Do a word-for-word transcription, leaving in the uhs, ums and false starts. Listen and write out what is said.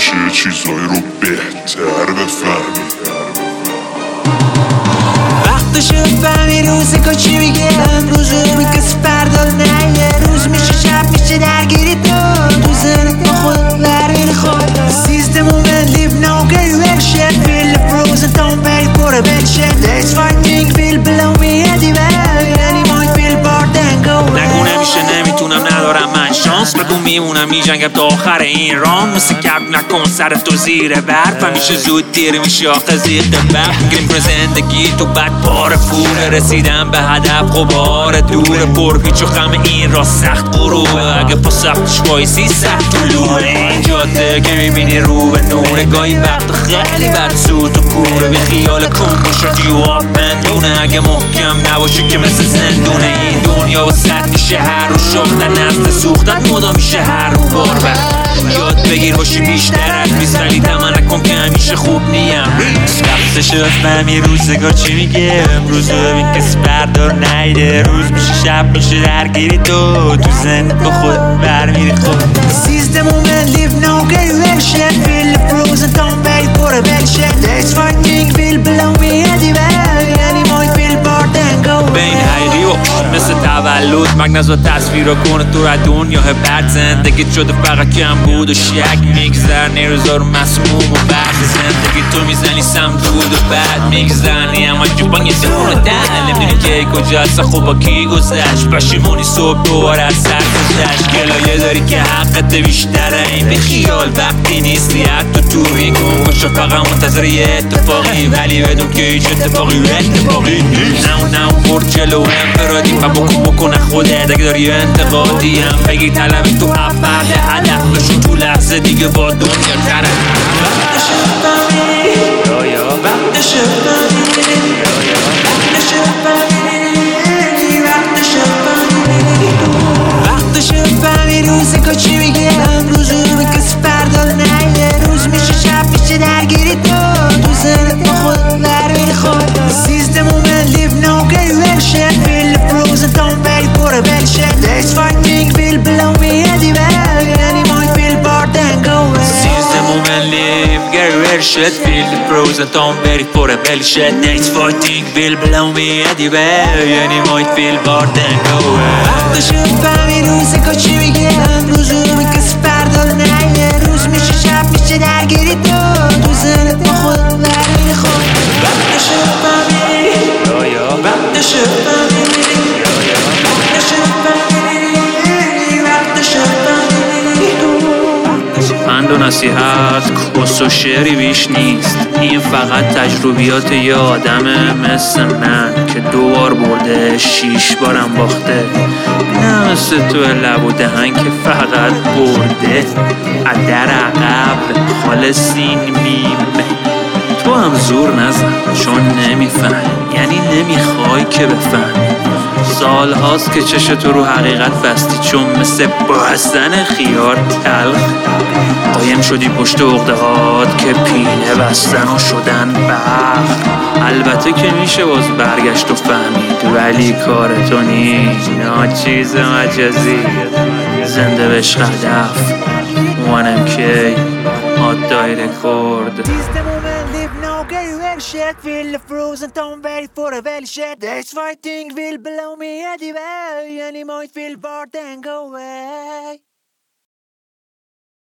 میشه چیزایی رو بهتر بفهمی. وقتشه بفهمی روزی که چی میگه، امروز رو کسی پردار نیه. روز میشه شب میشه درگیری تو تو ذهنت با خودت برمیری خود. Seize the moment, live now, get reaction. Feel the frozen, don't wait for a mention. That's fighting, feel below me anywhere. Any mind feel bored and go away. نگو نمیشه نمیتونم ندارم من شانس، بگو میمونم میجنگم تا آخر این ران. مثل کرد نکن سر تو زیر برف، همیشه زود دیر میشه آخه زیر برف. گریم پر زندگی تو بد بار فوره، رسیدم به هدف غبار دوره. پر پیچ و خم این را سخت غروبه، اگه پا سختش وایسی سخت طلوعه. این جاده که میبینی رو به نوره، گاهی وقت خیلی بد سوت و کوره. به خیال کن باشد جواب بندونه، اگه محکم نباشه که مثل زندونه. این دنیا و سطح شهر رو شاختن، نسل سوختن مدا میشه هر رو بار بر. یاد بگیر باشی بیشتر از بیست، ولی تمن نکن که همیشه خوب نیم. وقتش بفهمی روزگار چی میگه، امروز رو ببین کسی بردار نیده. روز میشه شب میشه درگیری تو تو زنت با خود برمیری خود. Seize the moment, live now, get reaction. Feel the frozen, don't wait for a mention. That's fighting, feel below me anywhere. Any mind feel bored and go away. بین حقیقی و مثل تولد مگنز و تصویر رو کنه تو را دنیا بعد. زندگیت شده فقط کم بود و شک میگذر، نیروزا رو مسموم و بعد زندگی تو میزنی سم دود و بعد میگذرنی. اما جوبان یه دونه دل نمیدونی که کجاست خوب با کی گذشت. پشیمونی صبح دوباره از سر گذشت. گلایه داری که حقت بیشتره، این به خیال وقتی نیستی حتی تو این کن باشو فقط منتظر یه اتفاقی. ولی بدون که هیچ اتفاقی و اتفاقی نیست. نه اون نه اون برد جلو انفرادی و بکن بکنه خودت. اگه داری انتقادی هم بگی طلب تو افرد هدف بشون تو لحظه دیگه با دنیا تره. وقتشه بفهمی، وقتشه بفهمی، وقتشه بفهمی، وقتشه بفهمی. وقتشه بفهمی روزی که چی میگه، امروز رو به کسی پردار نیه. روز میشه شب میشه درگیری تو تو ذهنت با خودت برمیری خود. Seize the moment, live now, get reaction. Feel the frozen, don't wait for a mention. That's fighting, feel below me anywhere. Any mind feel bored and go away. Seize the moment, live, get real shit. Feel the frozen, don't wait for a bell shit. Next fighting, feel below me anywhere. Any might feel bored and go away. وقتشه بفهمی روزی که چی میگه، امروز رو به کسی پردار نیه. روز میشه شب میشه درگیری تو تو ذهنت با خودت برمیری خود. وقتشه بفهمی، وقتشه بفهمی، وقتشه بفهمی، وقتشه بفهمی. پند و نصیحت کس و شعری بیش نیست، این فقط تجربیات یه آدمه مثل من که دو بار برده شیش بارم باخته. نه مثل تو لب و دهن که فقط برده. ادر عقب خالصین میم. تو هم زور نزن چون نمیفهمی، یعنی نمیخوای که بفهمی. سال هاست که چش تو رو حقیقت بستی، چون مثل بستن خیار تلخ قایم شدی پشت عقده هات که پینه بستن و شدن بخت. البته که میشه باز برگشت و فهمید، ولی کار تو نیست. ناچیز مجازی زنده بهش هدف وانم کی آدای رکورد. Feel the frozen, don't wait for a well shit. That's fighting, will below me anywhere. Any might feel bored and go away.